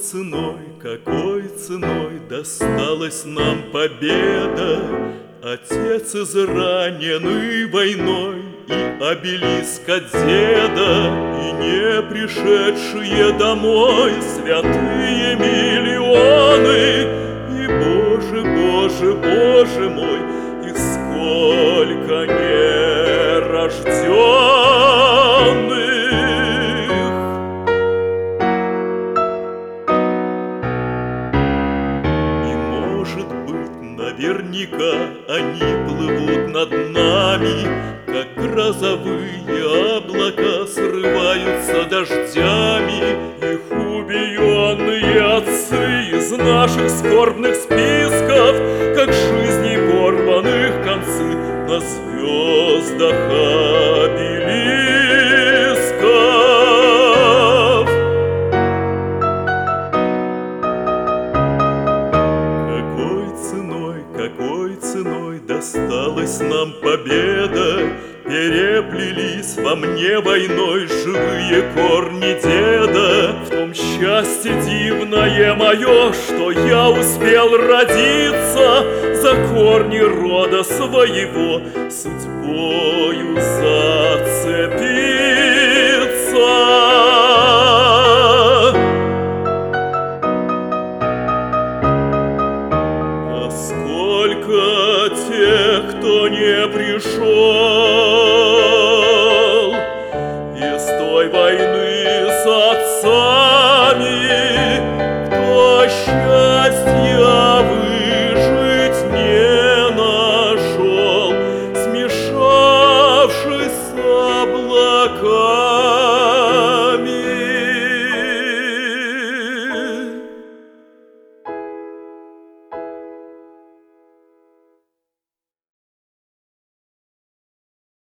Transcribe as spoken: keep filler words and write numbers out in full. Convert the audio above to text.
ценой, какой ценой досталась нам победа? Отец израненный войной и обелиск от деда, и не пришедшие домой святые миллионы. И, Боже, Боже, Боже мой, их сколько нерожденных! Наверняка они плывут над нами, как грозовые облака срываются дождями. Их убиенные отцы из наших скорбных списков, как жизней порванных концы на звездах обелисков. Какой ценой досталась нам победа? Переплелись во мне войной живые корни деда. В том счастье дивное мое, что я успел родиться, за корни рода своего судьбою зацепиться.